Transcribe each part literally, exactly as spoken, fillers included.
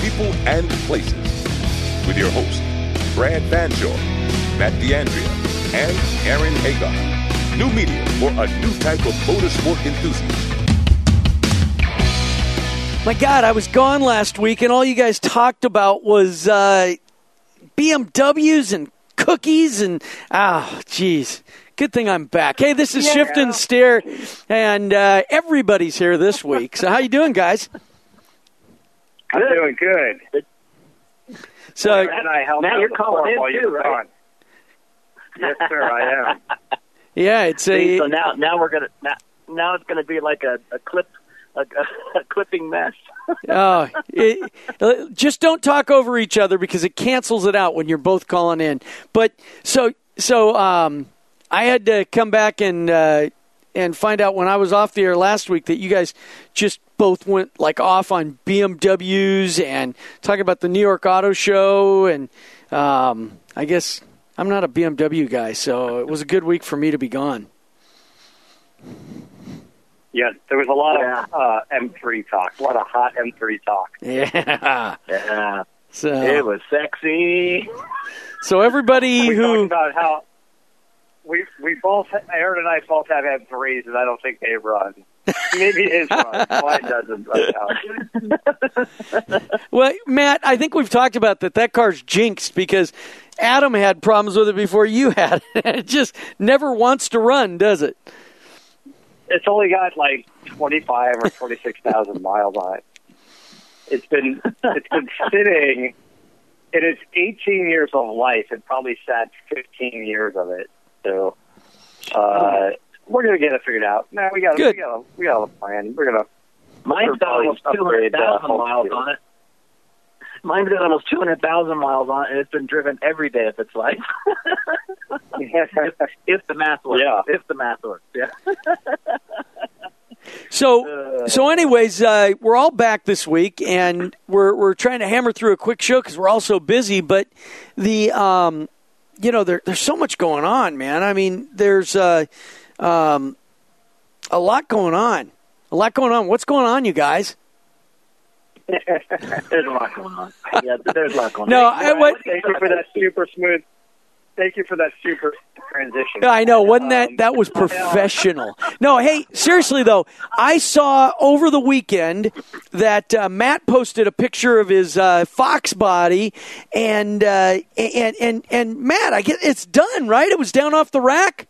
people and places. With your hosts, Brad Banjor, Matt D'Andrea, and Aaron Hagar. New media for a new type of motorsport enthusiast. My God, I was gone last week, and all you guys talked about was uh, B M Ws and cookies, and oh, geez. Good thing I'm back. Hey, this is yeah. Shift and Steer, and uh, everybody's here this week. So how you doing, guys? I'm doing good. So, and I helped Matt, you're calling in too, right? On. Yes, sir, I am. Yeah, it's a. So now, now we're gonna now, now it's gonna be like a, a clip. A, a, a clipping mess. oh, it, just don't talk over each other because it cancels it out when you're both calling in. But so so um, I had to come back and uh, and find out when I was off the air last week that you guys just both went like off on B M Ws and talking about the New York Auto Show, and um, I guess I'm not a B M W guy, so it was a good week for me to be gone. Yeah, there was a lot yeah. of uh, M three talk, a lot of hot M three talk. Yeah, yeah. So it was sexy. So everybody we who talked about how we we both Aaron and I both have M threes, and I don't think they run. Maybe his runs, mine doesn't run out. Well, Matt, I think we've talked about that. That car's jinxed because Adam had problems with it before you had it. It just never wants to run, does it? It's only got like twenty-five or twenty-six thousand miles on it. It's been it's been sitting in its eighteen years of life. It probably sat fifteen years of it. So uh, we're gonna get it figured out. No, we got we got we got a plan. We're gonna. Mine's got almost two hundred thousand uh, miles on it. Mine's got almost two hundred thousand miles on it, and it's been driven every day of its life. if, if the math works. Yeah. If the math works, yeah. So, so anyways, uh, we're all back this week, and we're we're trying to hammer through a quick show because we're all so busy. But the, um, you know, there, there's so much going on, man. I mean, there's uh, um, a lot going on. A lot going on. What's going on, you guys? There's a lot going on. Yeah, there's a lot going no, on. No, what? Thank you for that super smooth. Thank you for that super transition. I know, wasn't that um, that was professional? No, hey, seriously though, I saw over the weekend that uh, Matt posted a picture of his uh, Fox body, and uh, and and and Matt, I get it's done, right? It was down off the rack.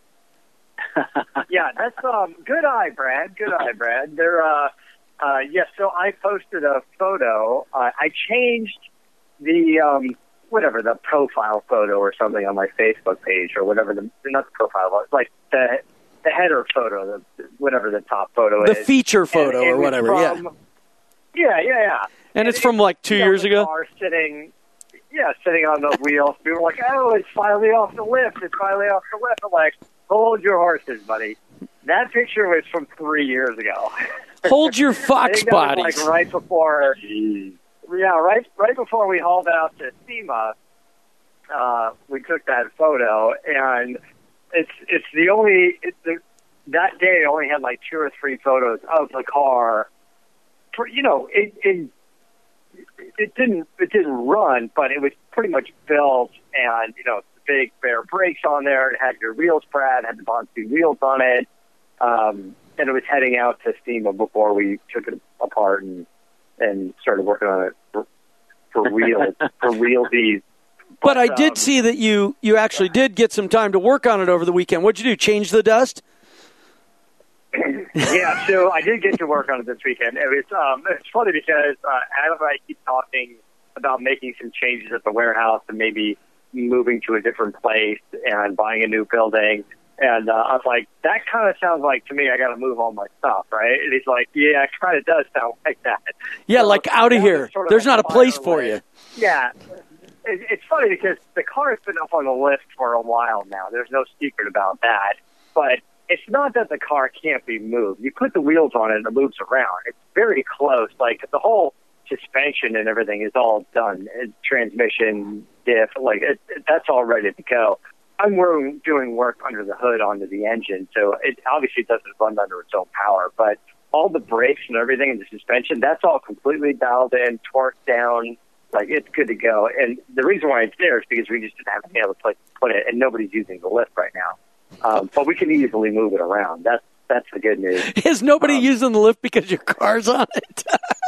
Yeah, that's um, good eye, Brad. Good eye, Brad. They're. Uh, Uh, yes, so I posted a photo. Uh, I changed the, um, whatever, the profile photo or something on my Facebook page or whatever, the not the profile, it's like the the header photo, the, whatever the top photo the is. The feature photo or whatever, from, yeah. Yeah, yeah, yeah. And, and it's from like two you years know, ago? Car sitting, yeah, sitting on the wheels. We were like, oh, it's finally off the lift. It's finally off the lift. I'm like, hold your horses, buddy. That picture was from three years ago. Hold your Fox bodies. Like right before, yeah, right, right before we hauled out to SEMA, uh, we took that photo, and it's it's the only it's the, that day I only had like two or three photos of the car. For, you know, it, it it didn't it didn't run, but it was pretty much built, and you know, big bare brakes on there. It had your wheels, Brad, had the Bonsu wheels on it. Um, and it was heading out to SEMA before we took it apart and and started working on it for, for real, for realsies. But, but I did um, see that you, you actually did get some time to work on it over the weekend. What'd you do, change the dust? Yeah, so I did get to work on it this weekend. It was um, it's funny because uh, Adam and I keep talking about making some changes at the warehouse and maybe moving to a different place and buying a new building. And uh, I was like, that kind of sounds like, to me, I got to move all my stuff, right? And he's like, yeah, it kind of does sound like that. Yeah, so, like out of here. Sort of There's like not a place for way. you. Yeah. It, it's funny because the car has been up on the list for a while now. There's no secret about that. But it's not that the car can't be moved. You put the wheels on it and it moves around. It's very close. Like, the whole suspension and everything is all done. It's transmission, diff, like, it, it, that's all ready to go. I'm doing work under the hood onto the engine, so it obviously doesn't run under its own power. But all the brakes and everything and the suspension, that's all completely dialed in, torqued down. Like, it's good to go. And the reason why it's there is because we just didn't have any other place to put it, and nobody's using the lift right now. Um, but we can easily move it around. That's that's the good news. Is nobody um, using the lift because your car's on it?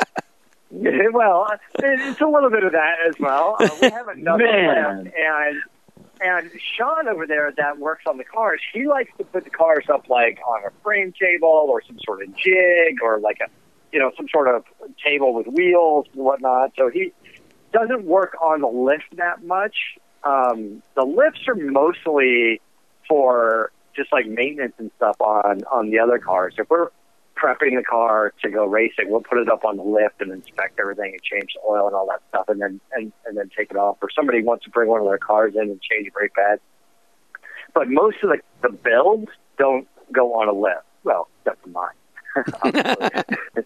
Well, it's a little bit of that as well. Uh, we have another lift, and and Sean over there that works on the cars, he likes to put the cars up like on a frame table or some sort of jig or like a, you know, some sort of table with wheels and whatnot. So he doesn't work on the lift that much. Um, the lifts are mostly for just like maintenance and stuff on, on the other cars. If we're prepping the car to go racing, we'll put it up on the lift and inspect everything and change the oil and all that stuff, and then and, and then take it off. Or somebody wants to bring one of their cars in and change brake pads. But most of the, the builds don't go on a lift. Well, except for mine.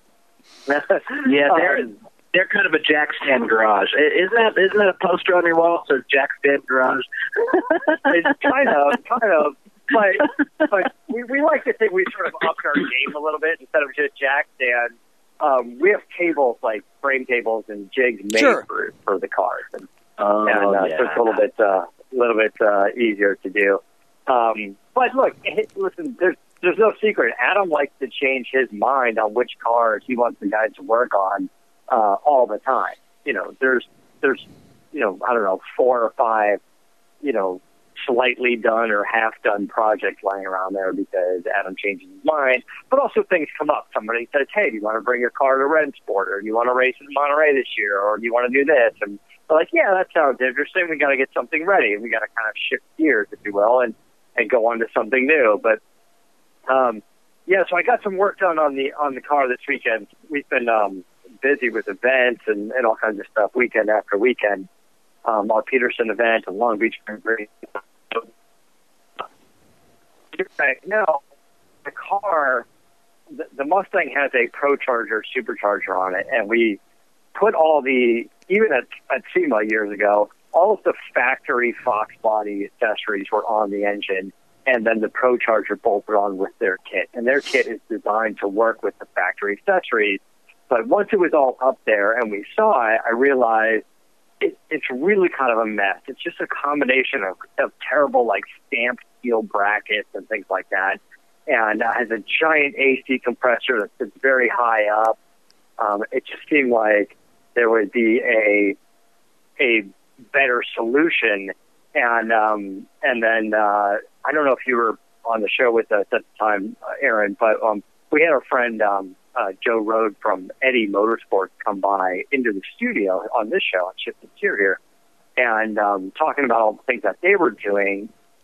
Yeah, they're they're kind of a jack stand garage. Isn't that isn't that a poster on your wall that says jack stand garage? It's kind of, kind of. But but we, we like to think we sort of upped our game a little bit instead of just jack stand. Um, we have tables, like frame tables and jigs made sure. for, for the cars, and, oh, and uh, yeah. so it's a little bit uh, little bit uh, easier to do. Um, but look, listen, there's there's no secret. Adam likes to change his mind on which cars he wants the guys to work on uh, all the time. You know, there's there's you know I don't know four or five you know. slightly done or half-done projects lying around there because Adam changes his mind. But also things come up. Somebody says, hey, do you want to bring your car to Rennsport, or do you want to race in Monterey this year, or do you want to do this? And they're like, yeah, that sounds interesting. We got to get something ready. We got to kind of shift gears, if you will, and, and go on to something new. But, um, yeah, so I got some work done on the on the car this weekend. We've been um, busy with events and, and all kinds of stuff weekend after weekend. Um, our Peterson event and Long Beach Grand Prix. Right now, the car, the, the Mustang has a ProCharger supercharger on it, and we put all the, even at, at SEMA years ago, all of the factory Fox body accessories were on the engine, and then the ProCharger bolted on with their kit. And their kit is designed to work with the factory accessories. But once it was all up there and we saw it, I realized it, it's really kind of a mess. It's just a combination of, of terrible, like, stamped steel brackets and things like that. And uh, has a giant A C compressor that sits very high up. Um, it just seemed like there would be a a better solution. And um, and then uh, I don't know if you were on the show with us at the time, uh, Aaron, but um, we had our friend um, uh, Joe Rode from Eddie Motorsports come by into the studio on this show on Shift Interior, and um, talking about all the things that they were doing.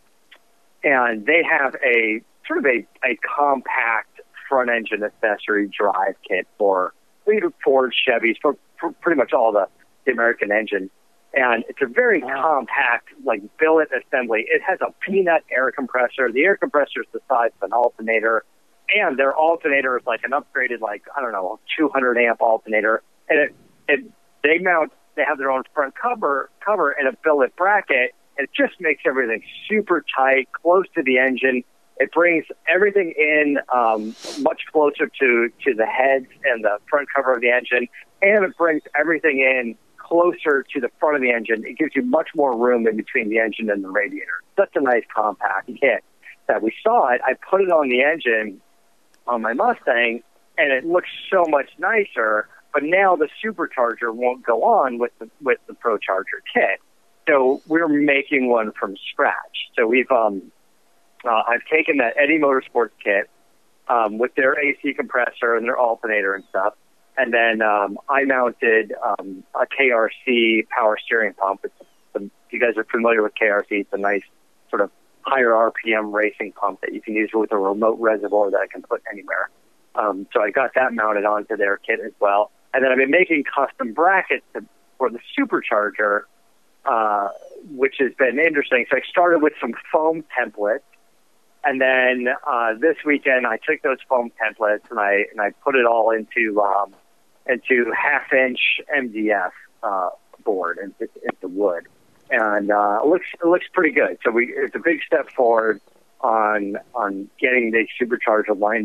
And they have a sort of a, a compact front engine accessory drive kit for Ford, Chevys, for, for pretty much all the, the American engines. And it's a very compact, like, billet assembly. It has a peanut air compressor. The air compressor is the size of an alternator. And their alternator is like an upgraded, like, I don't know, two hundred amp alternator. And it, it they mount, they have their own front cover, cover and a billet bracket. It just makes everything super tight, close to the engine. It brings everything in um, much closer to, to the heads and the front cover of the engine, and it brings everything in closer to the front of the engine. It gives you much more room in between the engine and the radiator. Such a nice compact kit that we saw it. I put it on the engine on my Mustang, and it looks so much nicer, but now the supercharger won't go on with the, with the ProCharger kit. So we're making one from scratch. So we've, um, uh, I've taken that Eddie Motorsports kit um, with their A C compressor and their alternator and stuff, and then um, I mounted um, a K R C power steering pump. It's a, if you guys are familiar with K R C, it's a nice sort of higher R P M racing pump that you can use with a remote reservoir that I can put anywhere. Um, so I got that mounted onto their kit as well. And then I've been making custom brackets to, for the supercharger, Uh, which has been interesting. So I started with some foam templates, and then uh, this weekend I took those foam templates and I and I put it all into um, into half inch M D F uh, board into, into wood, and uh, it looks it looks pretty good. So we it's a big step forward on on getting the supercharger lined up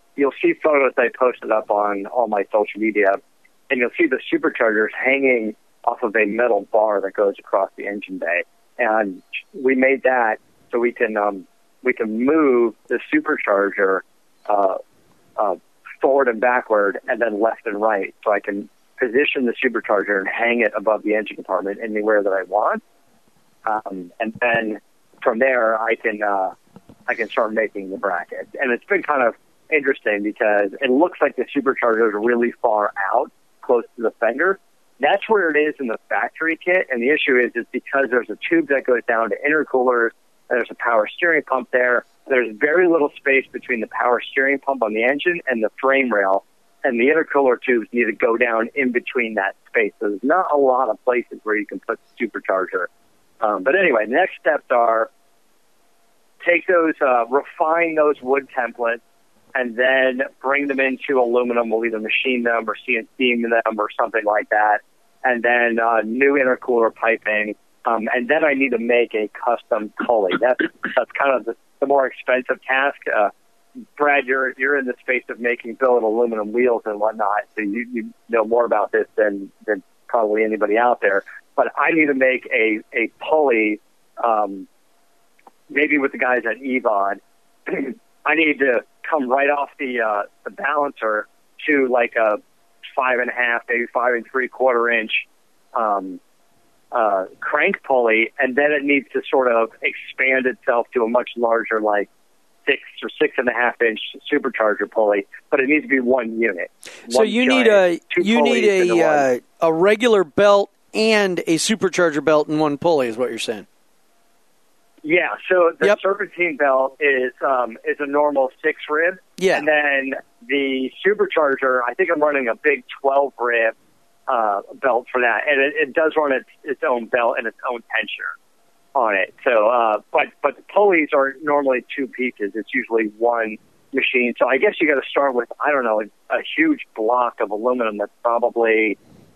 you'll see photos I posted up on all my social media, and you'll see the superchargers hanging off of a metal bar that goes across the engine bay. And we made that so we can um, we can move the supercharger uh, uh, forward and backward, and then left and right. So I can position the supercharger and hang it above the engine compartment anywhere that I want. Um, and then from there, I can uh, I can start making the brackets. And it's been kind of interesting because it looks like the supercharger is really far out, close to the fender. That's where it is in the factory kit. And the issue is, is because there's a tube that goes down to intercoolers, and there's a power steering pump there. There's very little space between the power steering pump on the engine and the frame rail, and the intercooler tubes need to go down in between that space. So there's not a lot of places where you can put the supercharger. Um, but anyway, next steps are take those, uh, refine those wood templates, and then bring them into aluminum. We'll either machine them or C N C them or something like that. And then uh, new intercooler piping. Um, and then I need to make a custom pulley. That's that's kind of the, the more expensive task. Uh, Brad, you're you're in the space of making billet aluminum wheels and whatnot, so you, you know more about this than than probably anybody out there. But I need to make a a pulley, um, maybe with the guys at Evod. I need to come right off the uh, the balancer to like a five and a half, maybe five and three quarter inch um, uh, crank pulley, and then it needs to sort of expand itself to a much larger, like six or six and a half inch supercharger pulley. But it needs to be one unit. So one you giant, need a two you need a uh, a regular belt and a supercharger belt in one pulley, is what you're saying. Yeah, so the Yep. serpentine belt is um, is a normal six rib. Yeah. And then the supercharger, I think I'm running a big twelve rib uh, belt for that. And it, it does run its, its own belt and its own tensioner on it. So, uh, but, but the pulleys are normally two pieces. It's usually one machine. So I guess you got to start with, I don't know, a, a huge block of aluminum that's probably,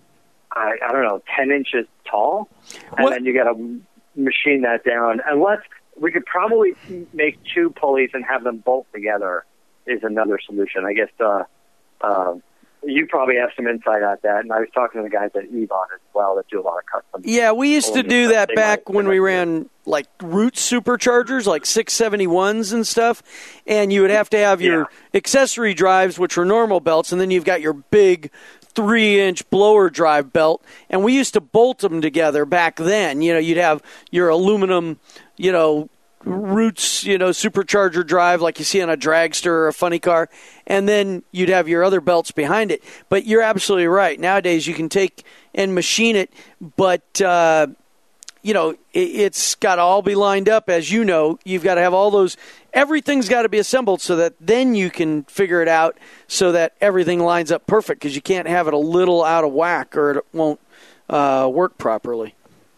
I, I don't know, ten inches tall. And What? then you got to machine that down. Unless we could probably make two pulleys and have them bolt together is another solution. I guess uh, uh, you probably have some insight on that. And I was talking to the guys at Evon as well that do a lot of custom. Yeah, we used to do that back when we ran like root superchargers, like six seventy-ones and stuff. And you would have to have your Yeah. accessory drives, which are normal belts, and then you've got your big three-inch blower drive belt. And we used to bolt them together back then. You know, you'd have your aluminum, you know, roots, you know, supercharger drive like you see on a dragster or a funny car, and then you'd have your other belts behind it. But you're absolutely right. Nowadays you can take and machine it, but uh, you know, it, it's got to all be lined up. As you know, you've got to have all those, everything's got to be assembled so that then you can figure it out so that everything lines up perfect, because you can't have it a little out of whack or it won't uh, work properly.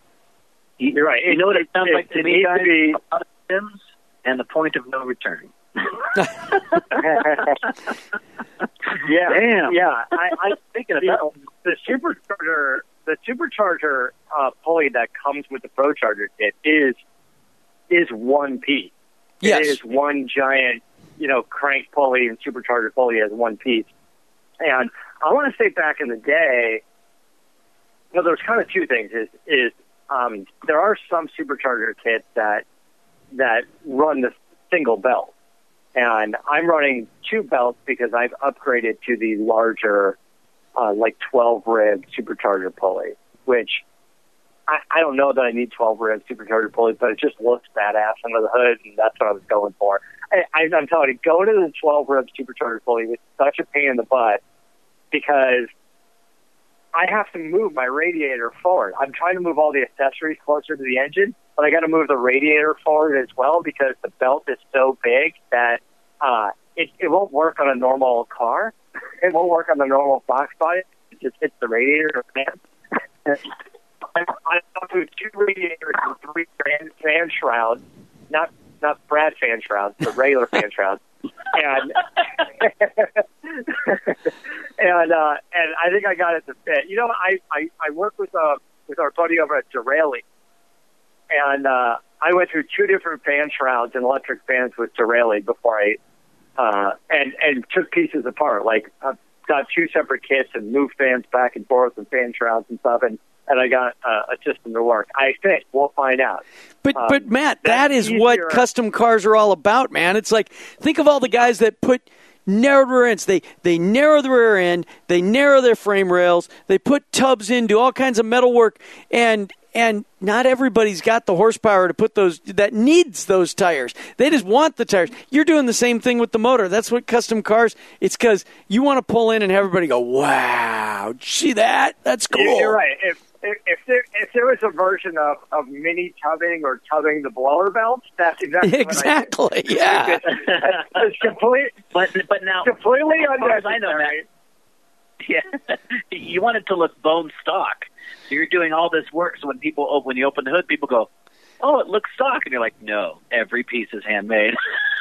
You're right. You know what it sounds it, like to it me, needs guys? to be- A lot of Sims and the point of no return. Yeah, Damn. yeah. I, I Thinking you about know, the supercharger, the supercharger uh, pulley that comes with the ProCharger kit is is one piece. Yes. It is one giant, you know, crank pulley and supercharger pulley as one piece. And I want to say back in the day, well, there's kind of two things. Is is um, there are some supercharger kits that that run the single belt. And I'm running two belts because I've upgraded to the larger, uh, like twelve rib supercharger pulley, which I, I don't know that I need twelve rib supercharger pulley, but it just looks badass under the hood, and that's what I was going for. I, I, I'm telling you, go to the twelve rib supercharger pulley. It's such a pain in the butt because I have to move my radiator forward. I'm trying to move all the accessories closer to the engine, but I got to move the radiator forward as well because the belt is so big that uh, it, it won't work on a normal car. It won't work on the normal box body. It just hits the radiator fan. I'm up to two radiators and three fan, fan shrouds, not not Brad fan shrouds, but regular fan shrouds. And and uh, and I think I got it to fit. You know, I I, I work with uh with our buddy over at Duraley, and uh, I went through two different fan shrouds and electric fans with Duraley before I uh, and and took pieces apart. Like I've got two separate kits and moved fans back and forth and fan shrouds and stuff, and, and I got uh, a system to work. I think we'll find out. But um, but Matt, that is easier. what custom cars are all about, man. It's like, think of all the guys that put narrowed rear ends. They they narrow the rear end, they narrow their frame rails, they put tubs in, do all kinds of metal work, and and not everybody's got the horsepower to put those, that needs those tires. They just want the tires. You're doing the same thing with the motor. That's what custom cars, it's because you want to pull in and have everybody go, wow, see that? That's cool. You're right. If if, if there if there was a version of, of mini tubbing or tubbing the blower belts, that's exactly exactly. What I do. Yeah. It's, it's complete, but but now, completely as far as I know, unnecessary. Yeah, you want it to look bone stock. So you're doing all this work. So when people open, when you open the hood, people go, "Oh, it looks stock," and you're like, "No, every piece is handmade."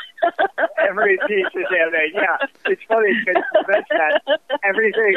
Every piece is handmade. Yeah, it's funny because that everything,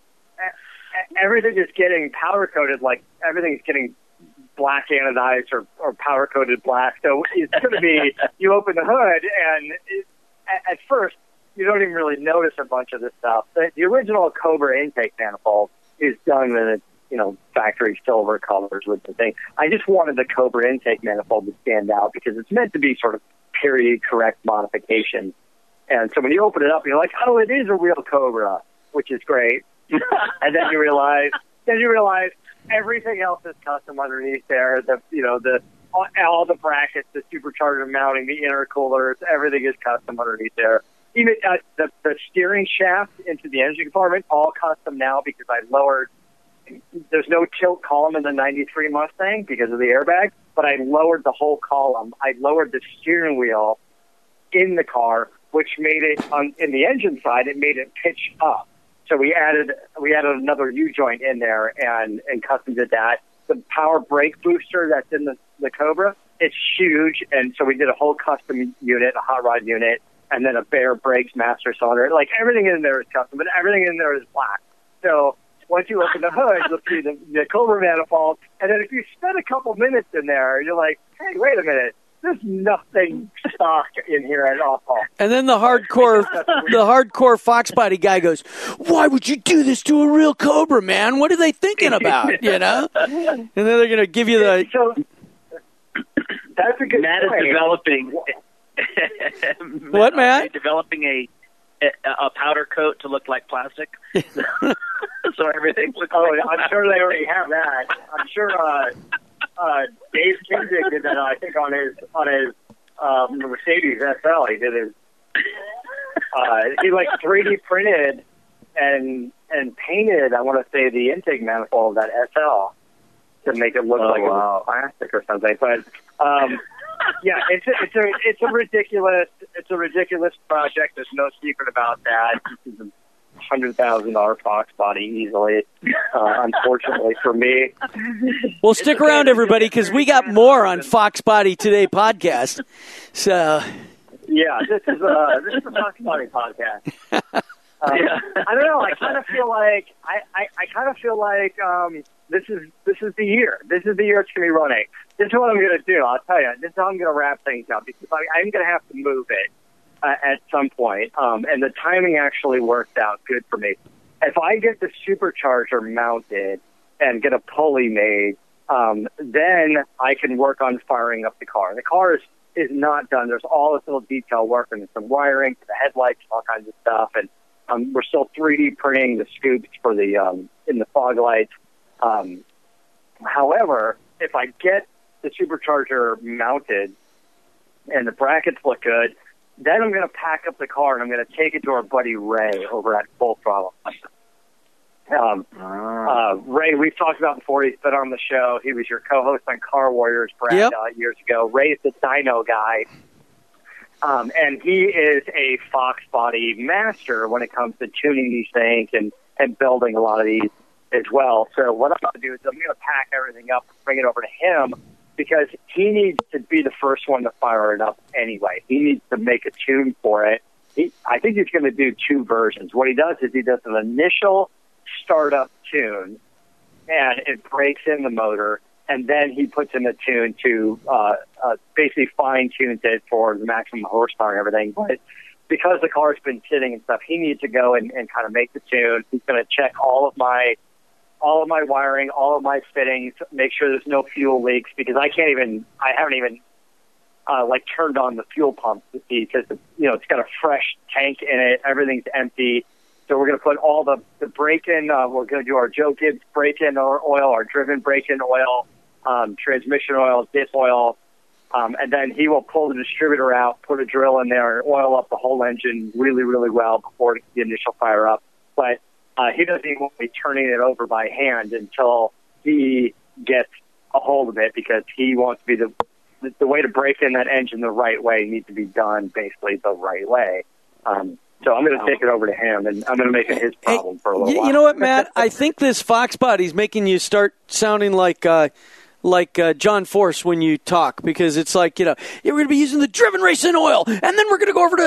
everything is getting powder coated. Like everything's getting black anodized or, or powder coated black. So it's going to be. You open the hood, and it, at, at first you don't even really notice a bunch of this stuff. The, the original Cobra intake manifold is done in a, you know, factory silver colors with the thing. I just wanted the Cobra intake manifold to stand out because it's meant to be sort of period correct modification. And so when you open it up, you're like, oh, it is a real Cobra, which is great. And then you realize, then you realize everything else is custom underneath there. The, you know, the, all, all the brackets, the supercharger mounting, the intercoolers, everything is custom underneath there. Even uh, the, the steering shaft into the engine compartment, all custom now because I lowered. There's no tilt column in the ninety-three Mustang because of the airbag, but I lowered the whole column. I lowered the steering wheel in the car, which made it on in the engine side. It made it pitch up. So we added we added another U joint in there and and custom did that. The power brake booster that's in the the Cobra, it's huge, and so we did a whole custom unit, a hot rod unit, and then a Bear Brakes master cylinder. Like everything in there is custom, but everything in there is black. So once you open the hood, you'll see the, the Cobra manifold, and then if you spend a couple minutes in there, you're like, hey, wait a minute, there's nothing stock in here at all. And then the hardcore the hardcore Fox Body guy goes, why would you do this to a real Cobra, man? What are they thinking about, you know? And then they're going to give you the... So, that's a good Matt point. is developing... What, Matt? Developing a a powder coat to look like plastic, so everything looks. Oh, like I'm plastic. sure they already have that. I'm sure uh, uh, Dave Kindig did that. I think on his on his um, Mercedes S L, he did his. Uh, he like three D printed and and painted. I want to say the intake manifold of that S L to make it look Oh, like wow. it was plastic or something. But um, yeah, it's a, it's a it's a ridiculous it's a ridiculous project. There's no secret about that. This is a hundred thousand dollar Fox Body easily. Uh, unfortunately for me. Well, stick around, everybody, because we got more on Fox Body Today podcast. So yeah, this is a this is a Fox Body podcast. Um, Yeah. I don't know. I kind of feel like I, I, I kind of feel like um, this is this is the year. This is the year it's going to be running. This is what I'm going to do. I'll tell you. This is how I'm going to wrap things up because I, I'm going to have to move it uh, at some point. Um, and the timing actually worked out good for me. If I get the supercharger mounted and get a pulley made, um, then I can work on firing up the car. The car is, is not done. There's all this little detail work and some wiring to the headlights, all kinds of stuff, and Um, we're still three D printing the scoops for the um, in the fog lights. Um, however, if I get the supercharger mounted and the brackets look good, then I'm going to pack up the car and I'm going to take it to our buddy Ray over at Full Throttle. Um, uh, Ray, we've talked about before. He's been on the show. He was your co-host on Car Warriors, Brad, Yep. uh, years ago. Ray's the dyno guy. Um, and he is a Fox Body master when it comes to tuning these things and, and building a lot of these as well. So what I'm going to do is I'm going to pack everything up and bring it over to him because he needs to be the first one to fire it up anyway. He needs to make a tune for it. He, I think he's going to do two versions. What he does is he does an initial startup tune, and it breaks in the motor, and then he puts in a tune to uh, uh, basically fine-tunes it for the maximum horsepower and everything. But because the car's been sitting and stuff, he needs to go and, and kind of make the tune. He's going to check all of my all of my wiring, all of my fittings, make sure there's no fuel leaks, because I can't even, I haven't even, uh, like, turned on the fuel pump to see, because, you know, it's got a fresh tank in it, everything's empty. So we're going to put all the, the brake-in, uh, we're going to do our Joe Gibbs brake-in oil, our driven brake-in oil, um, transmission oil, diff oil, um, and then he will pull the distributor out, put a drill in there, and oil up the whole engine really, really well before the initial fire up. But Uh, he doesn't even want to be turning it over by hand until he gets a hold of it, because he wants to be the the way to break in that engine the right way needs to be done basically the right way. Um, so I'm going to take it over to him, and I'm going to make it his problem hey, for a little you, while. You know what, Matt? I think this Fox body's making you start sounding like uh, like uh, John Force when you talk, because it's like, you know, yeah, we're going to be using the driven racing oil, and then we're going to go over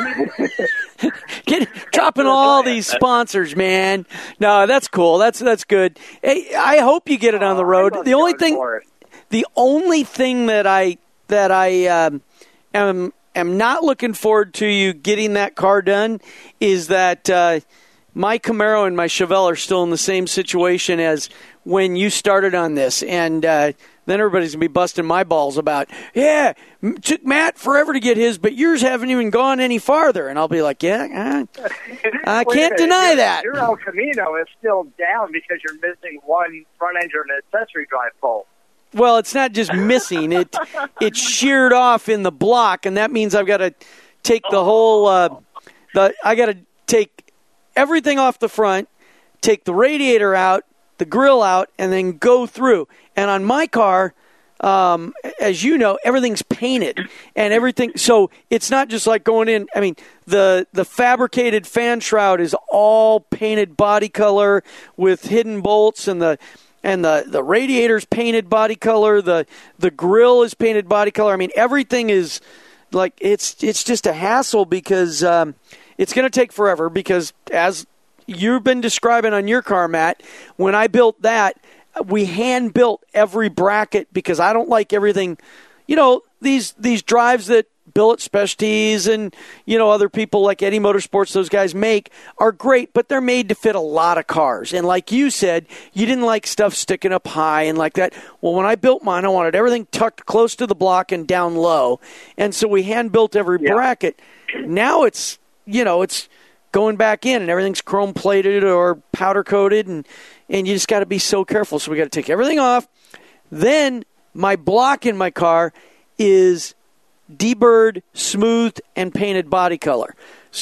to get dropping all these sponsors, man. No, that's cool. That's that's good. Hey, I hope you get it on the road. Uh, the only John thing, Force. the only thing that I that I um, am am not looking forward to you getting that car done is that uh, my Camaro and my Chevelle are still in the same situation as when you started on this, and uh, then everybody's going to be busting my balls about, yeah, it took Matt forever to get his, but yours haven't even gone any farther. And I'll be like, yeah, uh, I can't deny your, that. Your El Camino is still down because you're missing one front engine and accessory drive bolt. Well, it's not just missing. It It's sheared off in the block, and that means I've got to take the whole, uh, the I got to take everything off the front, take the radiator out, the grill out, and then go through. And on my car, um, as you know, everything's painted and everything. So it's not just like going in. I mean, the the fabricated fan shroud is all painted body color with hidden bolts, and the and the, the radiator's painted body color. The the grill is painted body color. I mean, everything is like, it's it's just a hassle, because um, it's going to take forever, because as you've been describing on your car, Matt, when I built that, we hand built every bracket, because I don't like everything, you know, these these drives that Billet Specialties and, you know, other people like Eddie Motorsports, those guys make, are great, but they're made to fit a lot of cars. And like you said, you didn't like stuff sticking up high and like that. Well, when I built mine, I wanted everything tucked close to the block and down low. And so we hand built every yeah. bracket. Now it's, you know, it's going back in and everything's chrome plated or powder coated, and, and you just got to be so careful. So we got to take everything off. Then my block in my car is deburred, smoothed, and painted body color.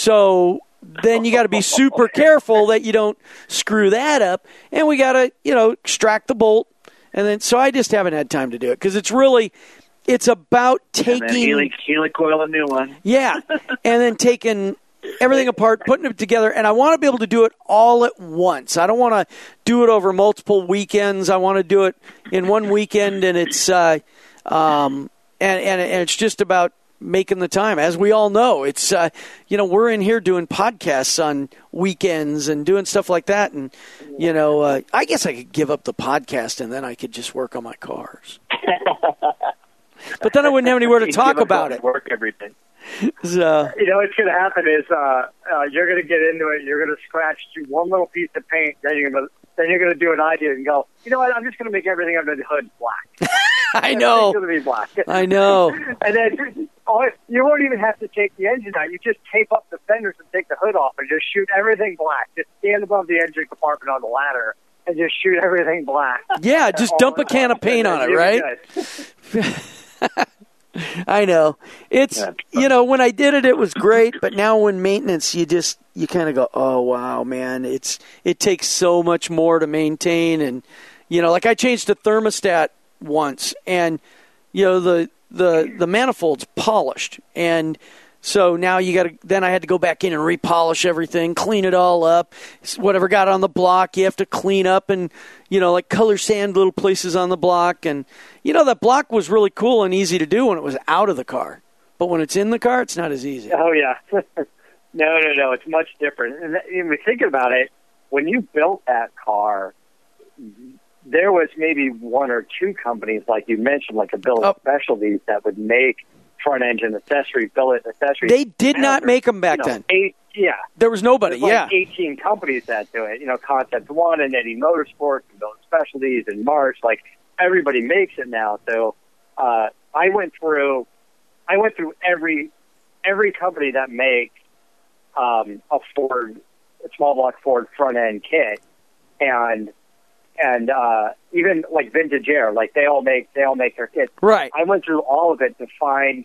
So then you got to be super careful that you don't screw that up. And we got to, you know, extract the bolt. And then, so I just haven't had time to do it, because it's really, it's about taking. And then helix, helix oil a new one. Yeah. And then taking everything apart, putting it together, and I want to be able to do it all at once. I don't want to do it over multiple weekends. I want to do it in one weekend, and it's uh, um, and, and and it's just about making the time. As we all know, it's uh, you know, we're in here doing podcasts on weekends and doing stuff like that, and you know, uh, I guess I could give up the podcast and then I could just work on my cars. But then I wouldn't have anywhere to talk about it. Work everything. So, you know what's going to happen is uh, uh, you're going to get into it. You're going to scratch through one little piece of paint. Then you're going to then you're going to do an idea and go, you know what? I'm just going to make everything under the hood black. I know. It's going to be black. I know. And then oh, you won't even have to take the engine out. You just tape up the fenders and take the hood off and just shoot everything black. Just stand above the engine compartment on the ladder and just shoot everything black. Yeah, just dump a can of paint on it, right? I know. It's, you know, when I did it, it was great, but now when maintenance, you just, you kind of go, oh, wow, man, it's, it takes so much more to maintain. And, you know, like I changed the thermostat once, and, you know, the, the, the manifold's polished. And so now you got to, then I had to go back in and repolish everything, clean it all up. Whatever got on the block, you have to clean up and, you know, like color sand little places on the block. And, you know, that block was really cool and easy to do when it was out of the car. But when it's in the car, it's not as easy. Oh, yeah. no, no, no. It's much different. And if you think about it, when you built that car, there was maybe one or two companies, like you mentioned, like a Billet oh. Specialties, that would make front engine accessory, billet accessories. They did not make them back you know, then. Eight, yeah. There was nobody, There's yeah. like eighteen companies that do it. You know, Concept One and Eddie Motorsports and Billet Specialties and March. Like, everybody makes it now. So uh, I went through I went through every every company that makes um, a Ford, a small block Ford front end kit, and and uh, even like Vintage Air, like they all make they all make their kits. Right. I went through all of it to find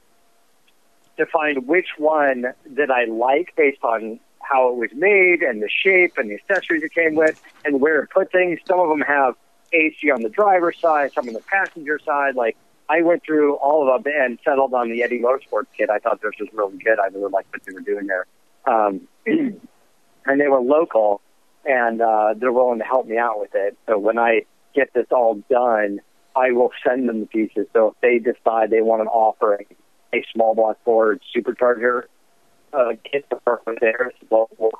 to find which one that I like based on how it was made and the shape and the accessories it came with and where to put things. Some of them have A C on the driver's side, some on the passenger side. Like, I went through all of them and settled on the Eddie Motorsports kit. I thought this was really good. I really liked what they were doing there. Um, and they were local, and uh, they're willing to help me out with it. So when I get this all done, I will send them the pieces. So if they decide they want to offer a small block Ford supercharger uh, kit to work with theirs, we'll, we'll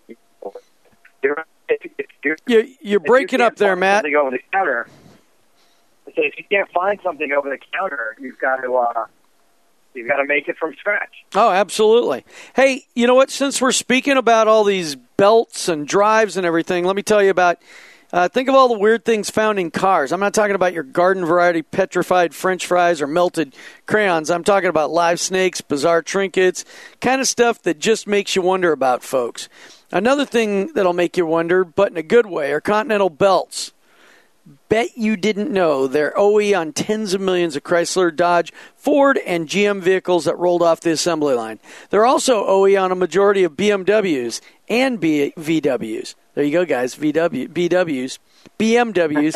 you're, you're, you're breaking you up there, Matt. Something over the counter. So if you can't find something over the counter, you've got to uh, you've got to make it from scratch. Oh, absolutely. Hey, you know what? Since we're speaking about all these belts and drives and everything, let me tell you about. Uh, think of all the weird things found in cars. I'm not talking about your garden variety petrified French fries or melted crayons. I'm talking about live snakes, bizarre trinkets, kind of stuff that just makes you wonder about, folks. Another thing that'll make you wonder, but in a good way, are Continental belts. Bet you didn't know they're O E on tens of millions of Chrysler, Dodge, Ford, and G M vehicles that rolled off the assembly line. They're also O E on a majority of B M Ws and B- V Ws. There you go, guys. V W, B Ws, B M Ws.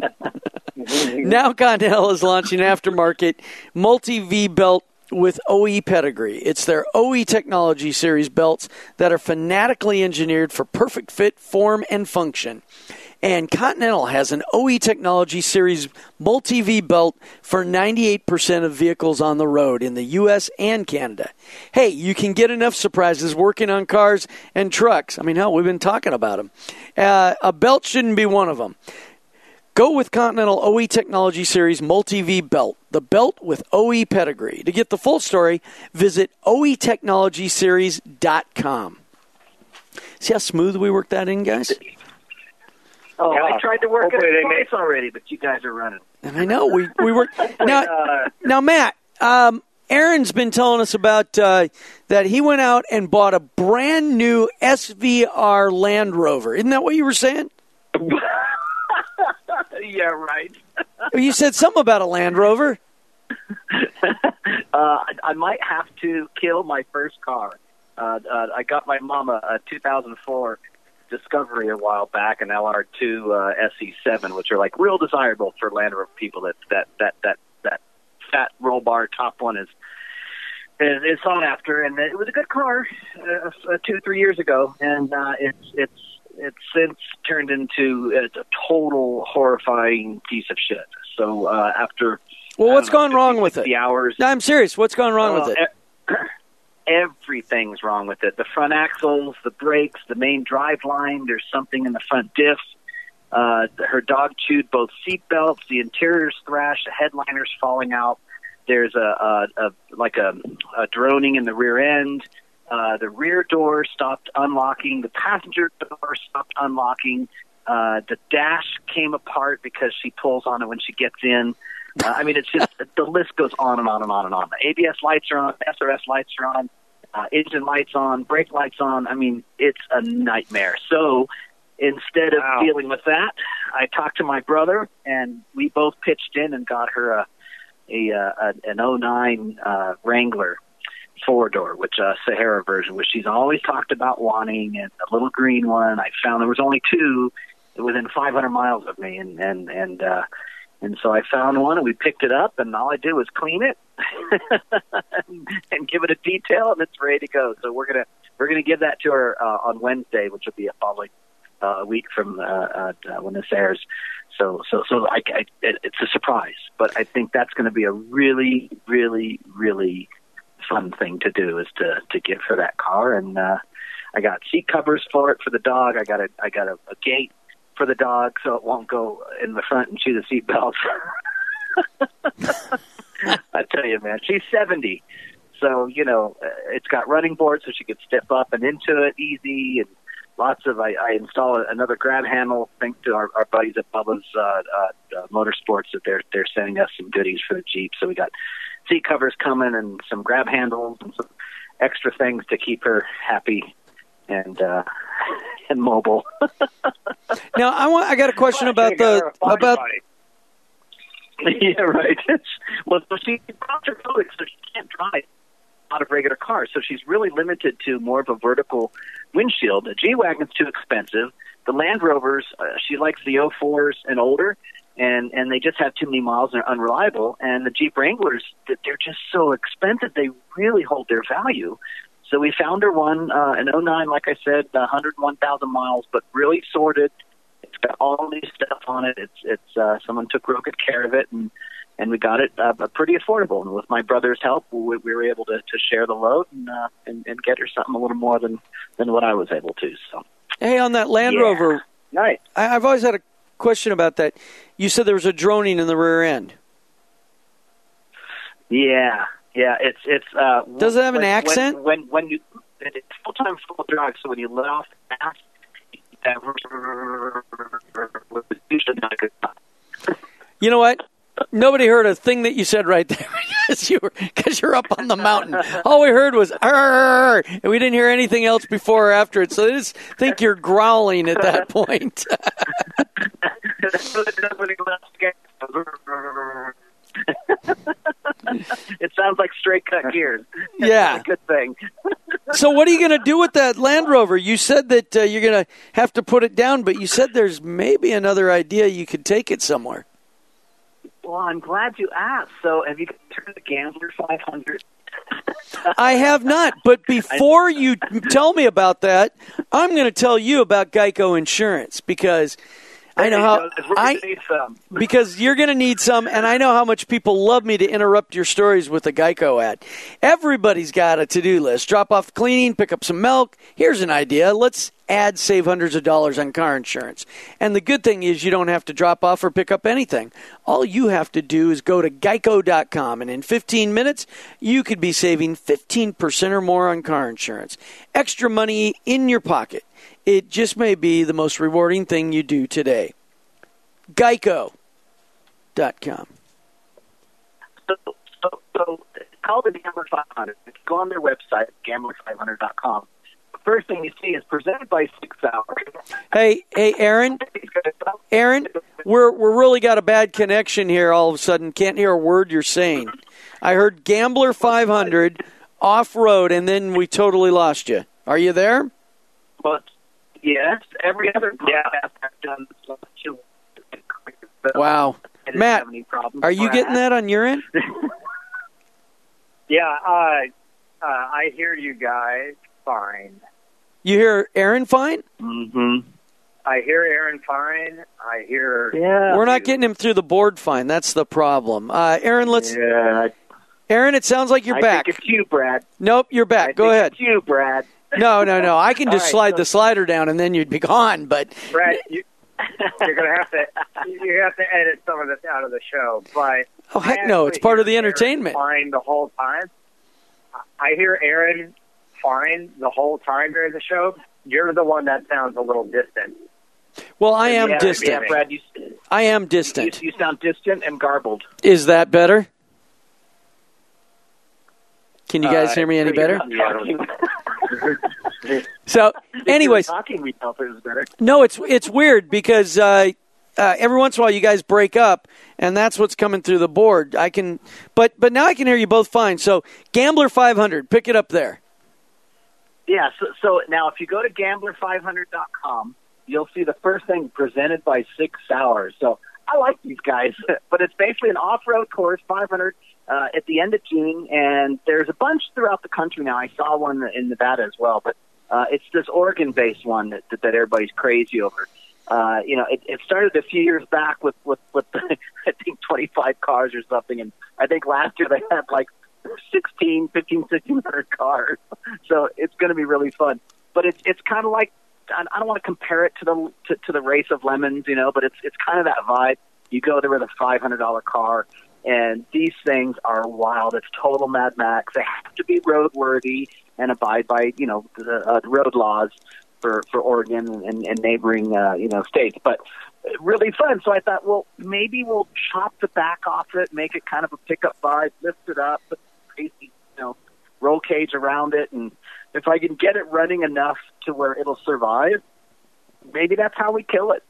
Now Continental is launching aftermarket multi-V belt with O E pedigree. It's their O E Technology Series belts that are fanatically engineered for perfect fit, form, and function. And Continental has an O E Technology Series multi-V belt for ninety-eight percent of vehicles on the road in the U S and Canada. Hey, you can get enough surprises working on cars and trucks. I mean, hell, we've been talking about them. Uh, a belt shouldn't be one of them. Go with Continental O E Technology Series multi-V belt, the belt with O E pedigree. To get the full story, visit O E technology series dot com. See how smooth we worked that in, guys? Oh, Yeah. I tried to work Hopefully it they twice make- already, but you guys are running. And I know we we were now. Uh, Now, Matt, um, Aaron's been telling us about uh, that he went out and bought a brand new S V R Land Rover. Isn't that what you were saying? Yeah, right. You said something about a Land Rover. uh, I, I might have to kill my first car. Uh, uh, I got my mom a, a two thousand four Discovery a while back, an L R two uh, S E seven, which are like real desirable for Land Rover people. That that that that that fat roll bar top one is is, is sought after, and it was a good car uh, uh, two three years ago, and uh, it's it's it's since turned into a, a total horrifying piece of shit. So uh, after Well, what's I don't gone know, wrong fifty, with it? sixty hours. No, I'm serious. What's gone wrong Uh, with it? e- Everything's wrong with it. The front axles, the brakes, the main drive line. There's something in the front diff. Uh, her dog chewed both seat belts. The interior's thrashed. The headliner's falling out. There's a, a, a like a, a droning in the rear end. Uh, the rear door stopped unlocking. The passenger door stopped unlocking. Uh, the dash came apart because she pulls on it when she gets in. Uh, I mean, it's just the list goes on and on and on and on. The A B S lights are on, S R S lights are on, uh, engine lights on, brake lights on. I mean, it's a nightmare. So instead of Wow. dealing with that, I talked to my brother, and we both pitched in and got her a, a, a an oh nine uh, Wrangler four-door, which uh, Sahara version, which she's always talked about wanting, and a little green one. I found there was only two within five hundred miles of me, and and and uh, and so I found one, and we picked it up, and all I did was clean it and give it a detail, and it's ready to go. So we're gonna we're gonna give that to her uh, on Wednesday, which will be a following uh, week from uh, uh, when this airs. So so so I, I it, it's a surprise, but I think that's going to be a really really really fun thing to do, is to to give her that car. And uh, I got seat covers for it for the dog. I got a I got a, a gate for the dog so it won't go in the front and chew the seat belts. I tell you, man, she's seventy. So, you know, uh, it's got running boards so she could step up and into it easy, and lots of, I, I install another grab handle, thanks to our, our buddies at Bubba's uh, uh, uh, Motorsports that they're, they're sending us some goodies for the Jeep. So we got seat covers coming and some grab handles and some extra things to keep her happy and uh, and mobile. Now, I want, I got a question about the, about, yeah, right. Well, so she claustrophobic, so she can't drive out of regular cars. So she's really limited to more of a vertical windshield. The G-Wagon's too expensive. The Land Rovers, uh, she likes the oh fours and older, and, and they just have too many miles and are unreliable. And the Jeep Wranglers, they're just so expensive, they really hold their value. So we found her one, uh, an oh nine, like I said, one hundred one thousand miles, but really sorted. It's got all new stuff on it. It's it's uh, someone took real good care of it, and and we got it uh, pretty affordable. And with my brother's help, we, we were able to, to share the load and, uh, and and get her something a little more than, than what I was able to. So, hey, on that Land yeah. Rover, nice. I, I've always had a question about that. You said there was a droning in the rear end. Yeah, yeah. It's it's. Uh, Does it have when, an accent? When when, when you it's full time full drive, so when you let off the gas, that was usually not a good time. You know what? Nobody heard a thing that you said right there because you were because you're up on the mountain. All we heard was "arr," and we didn't hear anything else before or after it. So I just think you're growling at that point. It sounds like straight cut gears. Yeah, That's a good thing. So what are you going to do with that Land Rover? You said that uh, you're going to have to put it down, but you said there's maybe another idea you could take it somewhere. Well, I'm glad you asked. So have you turned the Gambler five hundred? I have not, but before you tell me about that, I'm going to tell you about Geico Insurance because I know how I because you're going to need some, and I know how much people love me to interrupt your stories with a Geico ad. Everybody's got a to-do list. Drop off cleaning, pick up some milk. Here's an idea. Let's add save hundreds of dollars on car insurance. And the good thing is you don't have to drop off or pick up anything. All you have to do is go to geico dot com, and in fifteen minutes, you could be saving fifteen percent or more on car insurance. Extra money in your pocket. It just may be the most rewarding thing you do today. geico dot com. So, so, so call the Gambler five hundred. If you go on their website, gambler five hundred dot com, the first thing you see is presented by Six Hour. Hey, hey, Aaron. Aaron, we're we're really got a bad connection here all of a sudden. Can't hear a word you're saying. I heard Gambler five hundred, off-road, and then we totally lost you. Are you there? But yes, every other podcast I've done. Wow. Matt, are you getting that on your end? Yeah, uh, uh, I hear you guys fine. You hear Aaron fine? Mm-hmm. I hear Aaron fine. I hear... Yeah. We're not getting him through the board fine. That's the problem. Uh, Aaron, let's... Yeah. Aaron, it sounds like you're I back. think it's you, Brad. Nope, you're back. I Go think ahead. It's you, Brad. No, no, no. I can just right, slide so- the slider down and then you'd be gone, but... Brad, you, you're going to have to you have to edit some of this out of the show. But Oh, heck no. It's part of the entertainment. Fine the whole time. I hear Aaron fine the whole time during the show. You're the one that sounds a little distant. Well, I am yeah, distant. Yeah, Brad, you, I am distant. you, you sound distant and garbled. Is that better? Can you guys Uh, hear me any better? Yeah. So, anyways, talking, we felt it was better. no, it's it's weird because uh, uh, every once in a while you guys break up, and that's what's coming through the board. I can, but but now I can hear you both fine. So, Gambler five hundred, pick it up there. Yeah, so, so now if you go to gambler five hundred dot com, you'll see the first thing presented by Six Hours. So I like these guys, but it's basically an off-road course, five hundred, uh, at the end of June, and there's a bunch throughout the country now. I saw one in Nevada as well, but uh, it's this Oregon-based one that, that, that everybody's crazy over. Uh, you know, it, it started a few years back with, with, with I think, twenty-five cars or something, and I think last year they had, like, sixteen, fifteen, sixteen hundred cars. So it's going to be really fun. But it's it's kind of like, I don't want to compare it to the to, to the race of lemons, you know, but it's it's kind of that vibe. You go there with a five hundred dollars car, And these things are wild. It's total Mad Max. They have to be roadworthy and abide by, you know, the uh, road laws for, for Oregon and, and neighboring, uh, you know, states. But really fun. So I thought, well, maybe we'll chop the back off it, make it kind of a pickup vibe, lift it up, put crazy, you know, roll cage around it. And if I can get it running enough to where it'll survive, maybe that's how we kill it.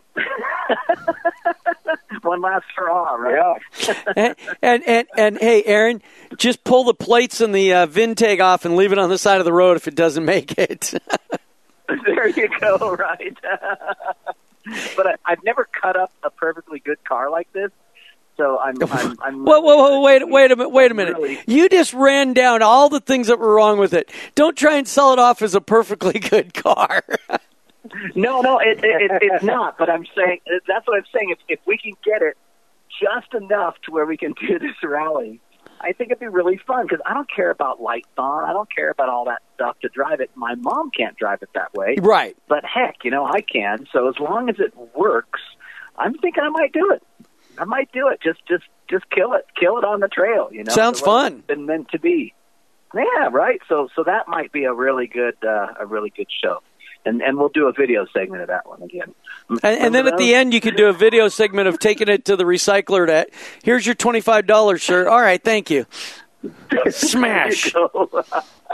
One last hurrah, right? Yeah. and, and and and hey, Aaron, just pull the plates and the uh, VIN tag off and leave it on the side of the road if it doesn't make it. There you go, right? But I, I've never cut up a perfectly good car like this, so I'm. I'm, I'm whoa, whoa, whoa! Wait, wait a minute! Wait a minute! Really... You just ran down all the things that were wrong with it. Don't try and sell it off as a perfectly good car. No, no, it, it, it, it's not. But I'm saying that's what I'm saying. If if we can get it just enough to where we can do this rally, I think it'd be really fun because I don't care about lights on. I don't care about all that stuff to drive it. My mom can't drive it that way. Right. But heck, you know, I can. So as long as it works, I'm thinking I might do it. I might do it. Just just, just kill it. Kill it on the trail, you know. Sounds fun. It's been meant to be. Yeah, right. So so that might be a really good uh, a really good show. And and we'll do a video segment of that one again. And, and then at the end, you could do a video segment of taking it to the recycler. To here's your twenty-five dollars shirt. All right, thank you. Smash. There you go.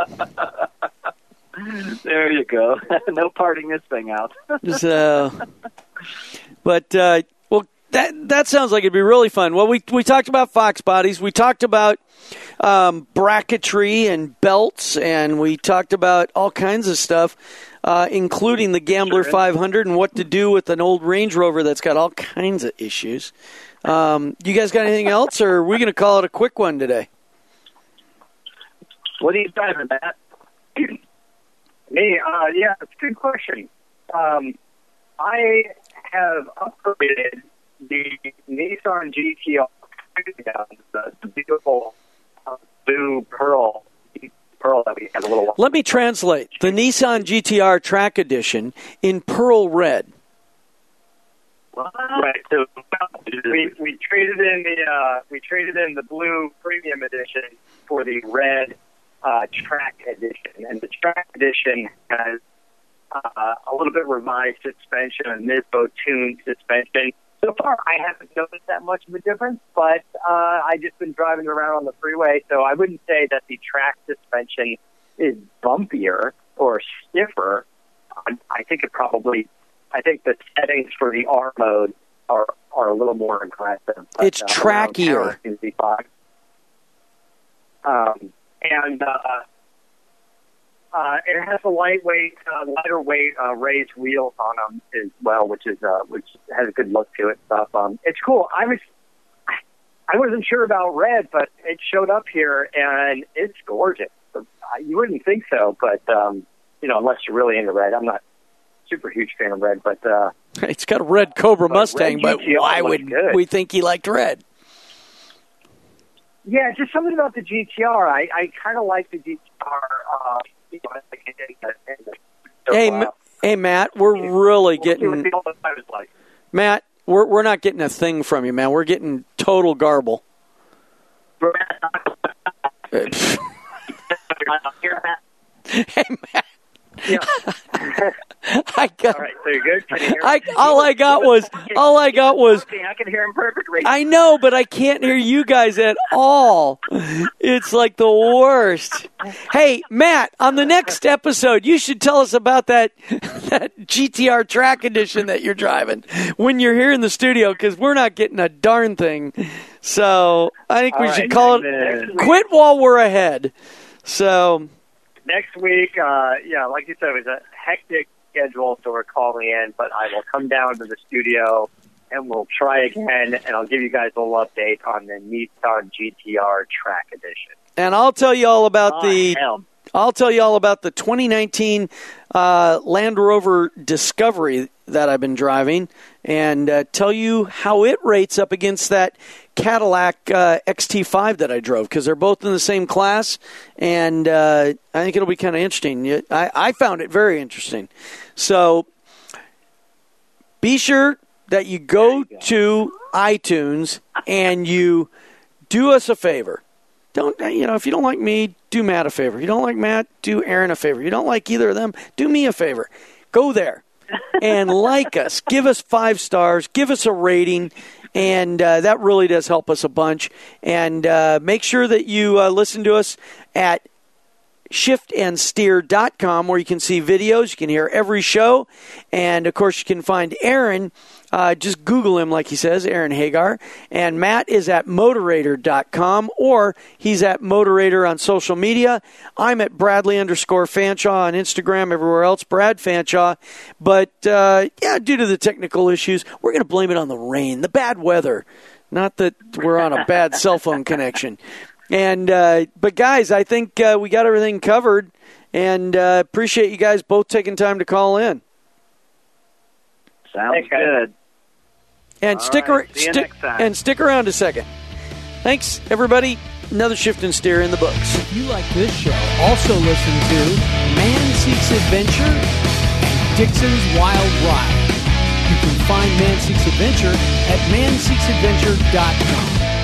There you go. No parting this thing out. So, but uh, well, that that sounds like it'd be really fun. Well, we we talked about Fox bodies. We talked about um, bracketry and belts, and we talked about all kinds of stuff. Uh, including the Gambler five hundred and what to do with an old Range Rover that's got all kinds of issues. Um, you guys got anything else, or are we going to call it a quick one today? What are you driving, Matt? Me? Uh, yeah, it's a good question. Um, I have upgraded the Nissan G T R, the, the beautiful uh, blue pearl. Pearl that we had a little while. Let me translate the Nissan G T R Track Edition in pearl red. Right. So we we traded in the uh, we traded in the blue premium edition for the red uh, Track Edition, and the Track Edition has uh, a little bit revised suspension, a Nismo tuned suspension. So far, I haven't noticed that much of a difference, but uh, I've just been driving around on the freeway, so I wouldn't say that the track suspension is bumpier or stiffer. I, I think it probably, I think the settings for the R mode are are a little more aggressive. But, it's uh, trackier. Um, and uh, Uh, it has a lightweight, uh, lighter weight, uh, raised wheels on them as well, which is uh, which has a good look to it. Stuff. Um, it's cool. I was, I wasn't sure about red, but it showed up here and it's gorgeous. You wouldn't think so, but um, you know, unless you're really into red. I'm not a super huge fan of red, but uh, it's got a red Cobra but Mustang. Red but why would good. we think he liked red? Yeah, just something about the G T R. I, I kind of like the G T R. Uh, Hey, hey, Matt, we're really getting Matt. We're we're not getting a thing from you, man. We're getting total garble. Hey, Matt. Yeah. I got. All right, so you're good. Can you hear me? I all I got was all I got was. Okay, I can hear him perfectly. I know, but I can't hear you guys at all. It's like the worst. Hey, Matt, on the next episode, you should tell us about that that G T R Track Edition that you're driving when you're here in the studio, because we're not getting a darn thing. So I think we all should right, call it quit while we're ahead. So. Next week, uh, yeah, like you said, it was a hectic schedule, so we're calling in, but I will come down to the studio and we'll try again, and I'll give you guys a little update on the Nissan G T R Track Edition. And I'll tell you all about oh, the hell. I'll tell you all about the twenty nineteen uh, Land Rover Discovery that I've been driving, and uh, tell you how it rates up against that Cadillac uh, X T five that I drove, because they're both in the same class, and uh, I think it'll be kind of interesting. I, I found it very interesting. So be sure that you go, you go to iTunes and you do us a favor. Don't, you know, if you don't like me, do Matt a favor. If you don't like Matt, do Aaron a favor. If you don't like either of them, do me a favor. Go there and like us. Give us five stars. Give us a rating. And uh, that really does help us a bunch. And uh, make sure that you uh, listen to us at shift and steer dot com, where you can see videos. You can hear every show. And, of course, you can find Aaron. Uh, just Google him, like he says, Aaron Hagar. And Matt is at Motorator dot com, or he's at Motorator on social media. I'm at Bradley underscore Fanshaw on Instagram, everywhere else, Brad Fanshaw. But, uh, yeah, due to the technical issues, we're going to blame it on the rain, the bad weather. Not that we're on a bad cell phone connection. And uh, But, guys, I think uh, we got everything covered, and uh, appreciate you guys both taking time to call in. Sounds Thanks, guys. good. And All stick, right. ar- See you stick next time. and stick around a second. Thanks, everybody. Another Shift and Steer in the books. If you like this show, also listen to Man Seeks Adventure and Dixon's Wild Ride. You can find Man Seeks Adventure at man seeks adventure dot com.